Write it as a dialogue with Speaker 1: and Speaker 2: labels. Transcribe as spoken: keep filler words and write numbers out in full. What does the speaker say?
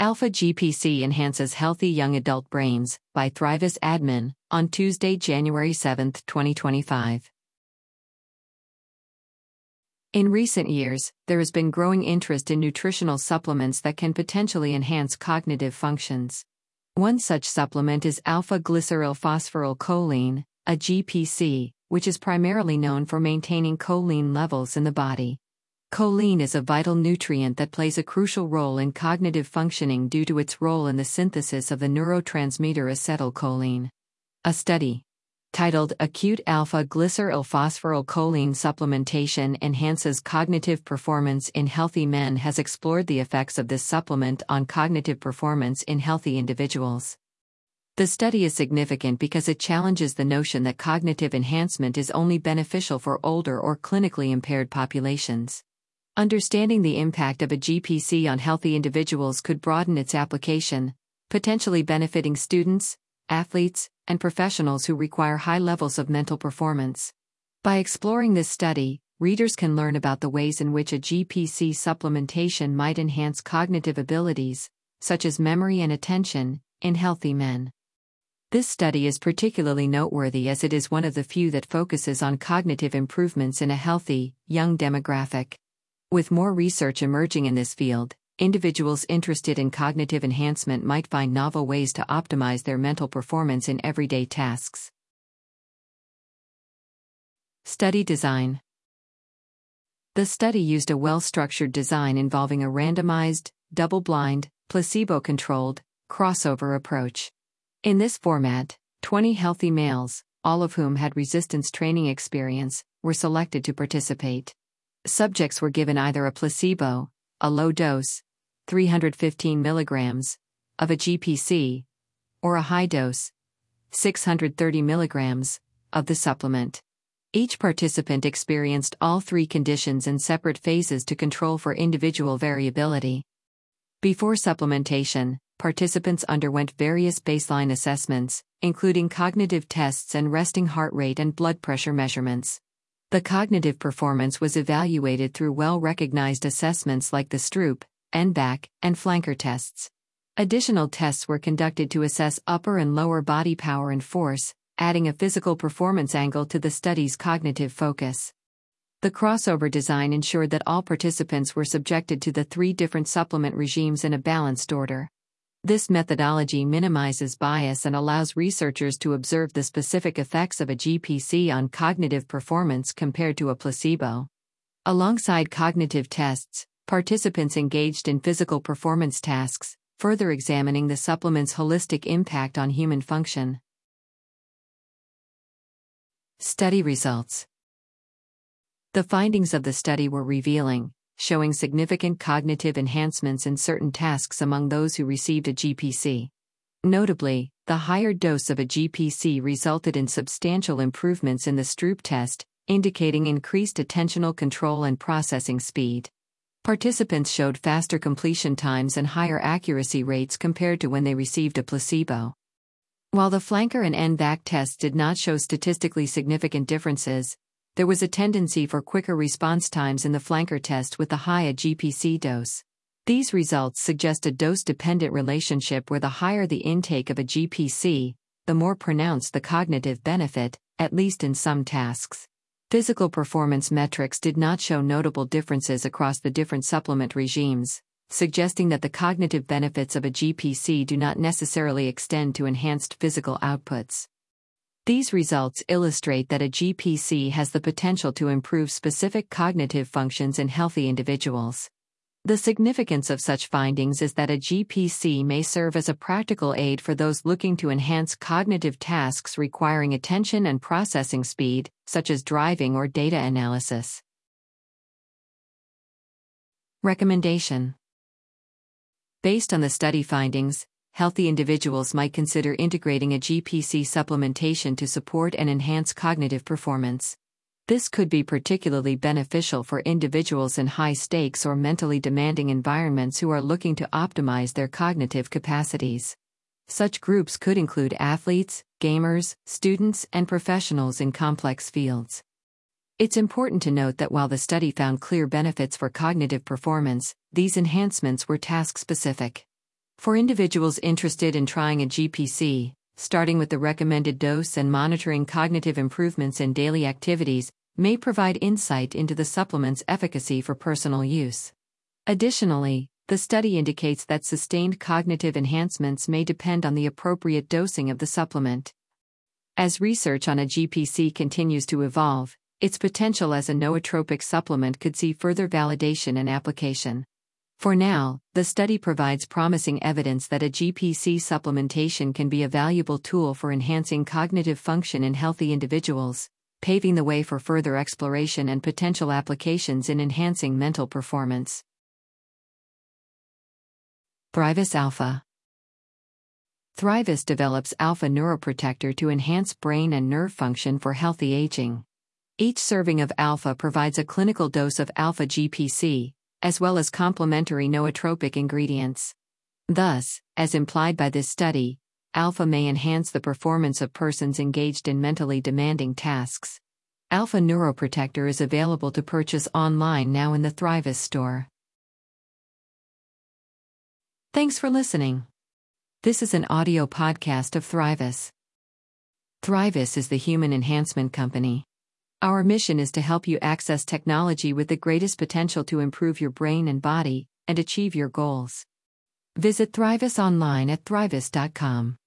Speaker 1: Alpha G P C Enhances Healthy Young Adult Brains, by Thrivis Admin, on Tuesday, January seventh, twenty twenty-five. In recent years, there has been growing interest in nutritional supplements that can potentially enhance cognitive functions. One such supplement is alpha-glycerylphosphorylcholine, a G P C, which is primarily known for maintaining choline levels in the body. Choline is a vital nutrient that plays a crucial role in cognitive functioning due to its role in the synthesis of the neurotransmitter acetylcholine. A study titled Acute Alpha-Glycerylphosphorylcholine Supplementation Enhances Cognitive Performance in Healthy Men has explored the effects of this supplement on cognitive performance in healthy individuals. The study is significant because it challenges the notion that cognitive enhancement is only beneficial for older or clinically impaired populations. Understanding the impact of a G P C on healthy individuals could broaden its application, potentially benefiting students, athletes, and professionals who require high levels of mental performance. By exploring this study, readers can learn about the ways in which a G P C supplementation might enhance cognitive abilities, such as memory and attention, in healthy men. This study is particularly noteworthy as it is one of the few that focuses on cognitive improvements in a healthy, young demographic. With more research emerging in this field, individuals interested in cognitive enhancement might find novel ways to optimize their mental performance in everyday tasks. Study design. The study used a well-structured design involving a randomized, double-blind, placebo-controlled, crossover approach. In this format, twenty healthy males, all of whom had resistance training experience, were selected to participate. Subjects were given either a placebo, a low dose, three hundred fifteen milligrams, of a G P C, or a high dose, six hundred thirty milligrams, of the supplement. Each participant experienced all three conditions in separate phases to control for individual variability. Before supplementation, participants underwent various baseline assessments, including cognitive tests and resting heart rate and blood pressure measurements. The cognitive performance was evaluated through well-recognized assessments like the Stroop, N B A C, and flanker tests. Additional tests were conducted to assess upper and lower body power and force, adding a physical performance angle to the study's cognitive focus. The crossover design ensured that all participants were subjected to the three different supplement regimes in a balanced order. This methodology minimizes bias and allows researchers to observe the specific effects of a G P C on cognitive performance compared to a placebo. Alongside cognitive tests, participants engaged in physical performance tasks, further examining the supplement's holistic impact on human function. Study results. The findings of the study were revealing, showing significant cognitive enhancements in certain tasks among those who received a G P C. Notably, the higher dose of a G P C resulted in substantial improvements in the Stroop test, indicating increased attentional control and processing speed. Participants showed faster completion times and higher accuracy rates compared to when they received a placebo. While the flanker and N B A C tests did not show statistically significant differences, there was a tendency for quicker response times in the flanker test with the higher G P C dose. These results suggest a dose-dependent relationship where the higher the intake of a G P C, the more pronounced the cognitive benefit, at least in some tasks. Physical performance metrics did not show notable differences across the different supplement regimes, suggesting that the cognitive benefits of a G P C do not necessarily extend to enhanced physical outputs. These results illustrate that a G P C has the potential to improve specific cognitive functions in healthy individuals. The significance of such findings is that a G P C may serve as a practical aid for those looking to enhance cognitive tasks requiring attention and processing speed, such as driving or data analysis. Recommendation. Based on the study findings, healthy individuals might consider integrating a G P C supplementation to support and enhance cognitive performance. This could be particularly beneficial for individuals in high-stakes or mentally demanding environments who are looking to optimize their cognitive capacities. Such groups could include athletes, gamers, students, and professionals in complex fields. It's important to note that while the study found clear benefits for cognitive performance, these enhancements were task-specific. For individuals interested in trying a G P C, starting with the recommended dose and monitoring cognitive improvements in daily activities may provide insight into the supplement's efficacy for personal use. Additionally, the study indicates that sustained cognitive enhancements may depend on the appropriate dosing of the supplement. As research on a G P C continues to evolve, its potential as a nootropic supplement could see further validation and application. For now, the study provides promising evidence that a G P C supplementation can be a valuable tool for enhancing cognitive function in healthy individuals, paving the way for further exploration and potential applications in enhancing mental performance. Thrivus Alpha. Thrivus develops alpha neuroprotector to enhance brain and nerve function for healthy aging. Each serving of alpha provides a clinical dose of alpha G P C, as well as complementary nootropic ingredients. Thus, as implied by this study, alpha may enhance the performance of persons engaged in mentally demanding tasks. Alpha Neuroprotector is available to purchase online now in the Thrivus store. Thanks for listening. This is an audio podcast of Thrivus. Thrivus is the human enhancement company. Our mission is to help you access technology with the greatest potential to improve your brain and body and achieve your goals. Visit Thrivus online at thrivus dot com.